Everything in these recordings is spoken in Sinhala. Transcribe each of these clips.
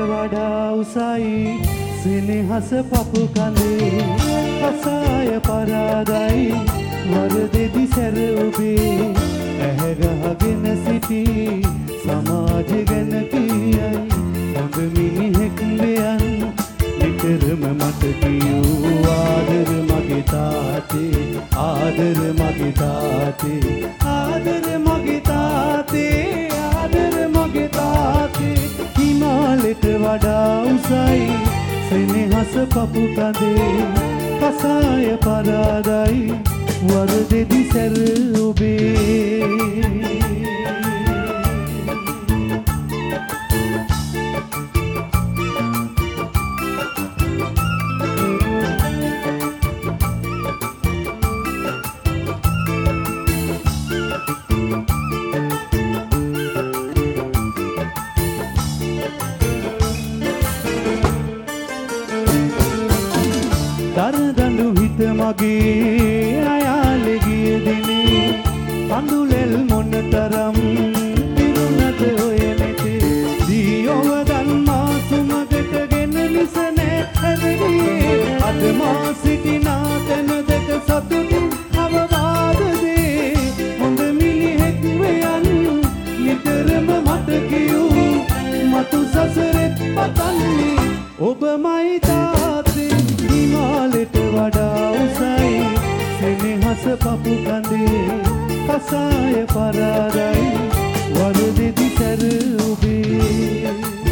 වඩා උසයි සෙනෙහස පපු කඳේ කසාය පරාදයි වරදෙදි සැර ඔබේ ඇහැ ගහගෙන සිටි සමාජ ගැන කියයි හොඳ මිනිහෙක් වෙයන් නිතරම මට කියූ ආදර මගේ තාත්තේ ආදර මගේ තාත්තේ ආදර මගේ තාත්තේ ආදර මගේ තාත්තේ හිමාලයට වඩා උසයි සෙනෙහස පපු කඳේ කසාය පරාදයි වරදෙදි සැර ඔබේ දරදඬු හිත මගේ අයාලේ ගිය දිනේ කඳුලෙල් මොනතරම් පිරුණද ඔය නැතේ දියව දන්මා සුමගටගෙන නිසනේ හැරෙන්නේ අද මා සිටිනා තැන දෙක සතුටින් අවවාද දේ හොඳ මිනිහෙක් වෙයන් නිතරම මට කියූ මතු සසරෙත් පතන්නේ ඔබමයි තාත්තේ හිමාලයට වඩා උසයි සෙනෙහස පපු කඳේ කසාය පරාදයි වරදෙදි සැර ඔබේ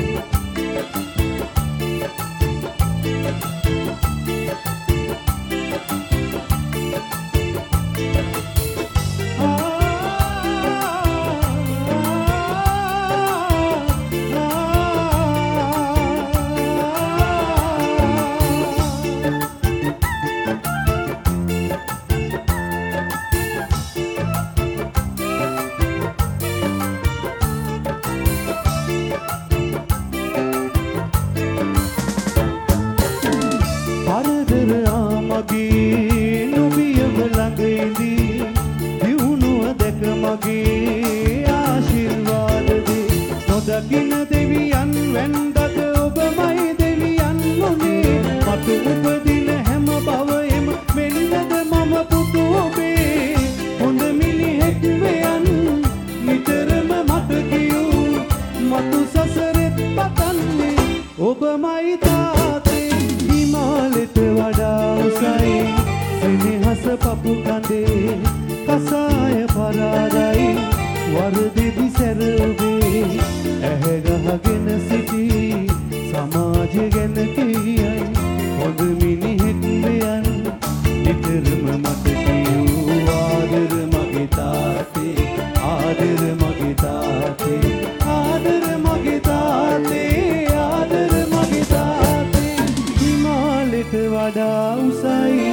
මගේ නොබියව ළඟ ඉඳී දියුණුව දැක මගේ ආශිර්වාද දේ නොදකින දෙවියන් වැන්දද ඔබමයි දෙවියන් නොනේ මට උපදින හැම භවයෙම වෙන්නද මම පුතු ඔබේ හොඳ මිනිහෙක් වෙයන් නිතරම මට කියූ මතු සසරෙත් පතන්නේ ඔබමයි තාත්තේ හිමාලයට වඩා උසයි සෙනෙහස පපු කඳේ කසාය පරාදයි වරදෙදි සැර ඔබේ ඇහැ ගහගෙන සිටි සමාජ ගැන කියයි හොඳ මිනිහෙක් වෙයන් නිතරම මට කියූ ආදර මගේ තාත්තේ ආදර මගේ තාත්තේ ආදර මගේ තාත්තේ ආදර මගේ තාත්තේ හිමාලයට වඩා උසයි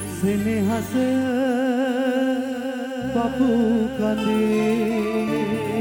සෙනෙහස පපු කඳේ